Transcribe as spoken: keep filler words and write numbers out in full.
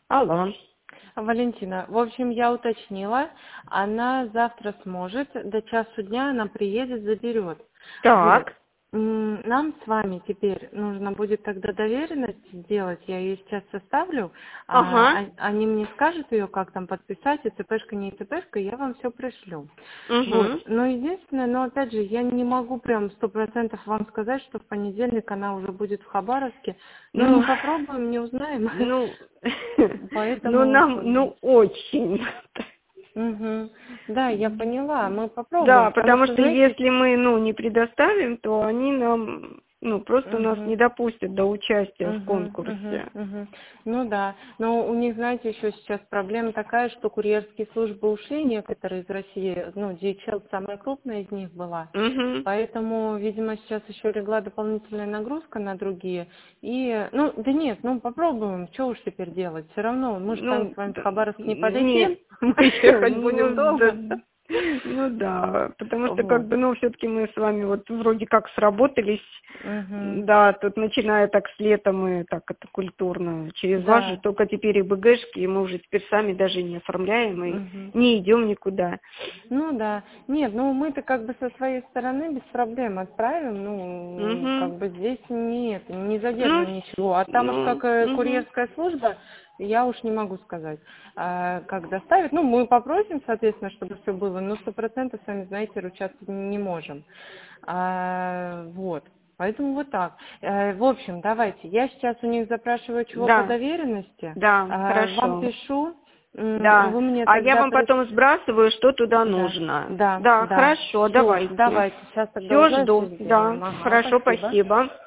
Алло. Валентина, в общем, я уточнила, она завтра сможет, до часу дня она приедет, заберет. Вот. Так. М, Нам с вами теперь нужно будет тогда доверенность сделать, я ее сейчас составлю, а, Ага. а- они мне скажут ее, как там подписать, и ЦПшка, не ЦПшка, я вам все пришлю. Вот, Угу. но единственное, но опять же, я не могу прям сто процентов вам сказать, что в понедельник она уже будет в Хабаровске, но мы Ну, попробуем, не узнаем, ну, ну поэтому нам, как бы... ну очень. Мгм. Да, я поняла, мы попробуем, Да, потому потому что, что знаете, если мы, ну, не предоставим, то они нам, ну, просто нас не мгм. допустят до участия в Мгм, мгм, конкурсе. мгм. Ну да, но у них, знаете, еще сейчас проблема такая, что курьерские службы ушли некоторые из России, ну, ди эйч эл самая крупная из них была, Угу. поэтому, видимо, сейчас еще легла дополнительная нагрузка на другие, и, ну, да нет, ну, попробуем, что уж теперь делать, все равно, мы же Ну, сами с вами в д- Хабаровск не нет, полетим, мы ехать будем ну, да, долго. ну да, потому что как Вот. бы, ну, все-таки мы с вами вот вроде как сработались, Мгм. да, тут начиная так с лета мы так это культурно, через вас же Да. только теперь и БГшки, и мы уже теперь сами даже не оформляем и Мгм. не идем никуда. Ну да. Нет, ну мы-то как бы со своей стороны без проблем отправим. Ну, Угу. как бы здесь нет, не Ну, задержим с- ничего. А там уж ну, как э, угу. курьерская служба, я уж не могу сказать, а, как доставить. Ну, мы попросим, соответственно, чтобы все было, но сто процентов, сами знаете, ручаться не можем. А, вот. Поэтому вот так. Э, В общем, давайте. Я сейчас у них запрашиваю чего по Да, доверенности. да, А, Вам хорошо. пишу. М, Да, Вы мне а я тогда вам прис... потом сбрасываю, что туда Да, нужно. да, Да, да. хорошо, Все, давайте. давайте. Сейчас тогда Все узнаем, все жду. Да, сделаем. Ага, хорошо, спасибо. спасибо.